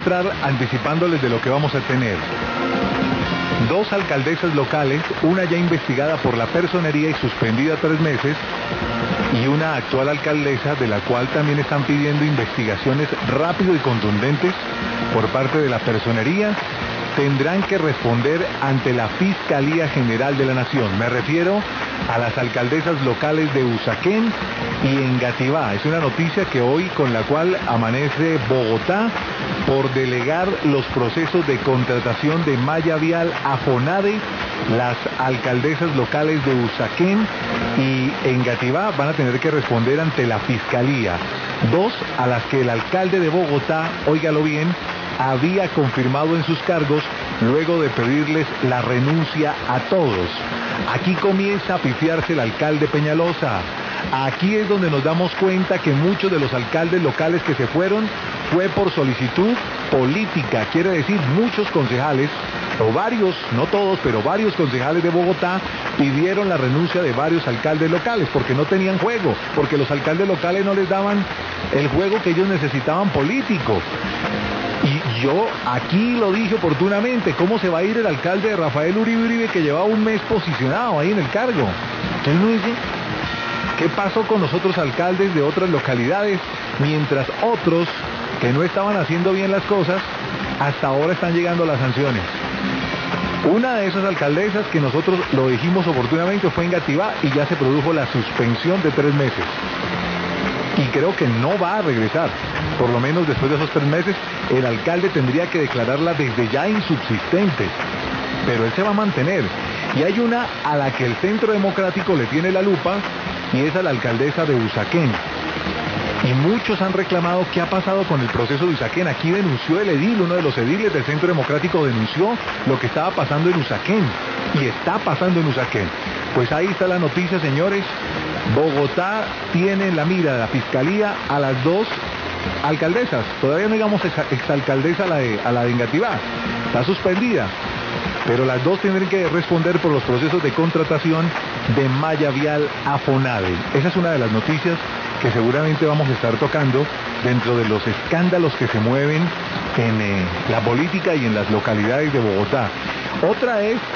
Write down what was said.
entrar anticipándoles de lo que vamos a tener. Dos alcaldesas locales, una ya investigada por la personería y suspendida 3 meses, y una actual alcaldesa de la cual también están pidiendo investigaciones rápido y contundentes por parte de la personería, tendrán que responder ante la Fiscalía General de la Nación. Me refiero a las alcaldesas locales de Usaquén y Engativá. Es una noticia que hoy con la cual amanece Bogotá por delegar los procesos de contratación de malla vial a FONADE. Las alcaldesas locales de Usaquén y Engativá van a tener que responder ante la Fiscalía. Dos a las que el alcalde de Bogotá, óigalo bien, había confirmado en sus cargos luego de pedirles la renuncia a todos. Aquí comienza a pifiarse el alcalde Peñalosa. Aquí es donde nos damos cuenta que muchos de los alcaldes locales que se fueron fue por solicitud política. Quiere decir, muchos concejales, o varios, no todos, pero varios concejales de Bogotá pidieron la renuncia de varios alcaldes locales porque no tenían juego, porque los alcaldes locales no les daban el juego que ellos necesitaban político. Y yo aquí lo dije oportunamente, ¿cómo se va a ir el alcalde de Rafael Uribe que llevaba un mes posicionado ahí en el cargo? ¿Quién lo dice? ¿Qué pasó con los otros alcaldes de otras localidades? Mientras otros que no estaban haciendo bien las cosas, hasta ahora están llegando las sanciones. Una de esas alcaldesas que nosotros lo dijimos oportunamente fue Engativá y ya se produjo la suspensión de 3 meses. Y creo que no va a regresar. Por lo menos después de esos 3 meses, el alcalde tendría que declararla desde ya insubsistente. Pero él se va a mantener. Y hay una a la que el Centro Democrático le tiene la lupa, y es a la alcaldesa de Usaquén. Y muchos han reclamado qué ha pasado con el proceso de Usaquén. Aquí denunció el edil, uno de los ediles del Centro Democrático denunció lo que estaba pasando en Usaquén. Y está pasando en Usaquén. Pues ahí está la noticia, señores. Bogotá tiene en la mira de la Fiscalía a las 2 alcaldesas. Todavía no digamos exalcaldesa a la de Engativá. Está suspendida. Pero las 2 tendrán que responder por los procesos de contratación de malla vial a FONADE. Esa es una de las noticias que seguramente vamos a estar tocando dentro de los escándalos que se mueven en la política y en las localidades de Bogotá. Otra es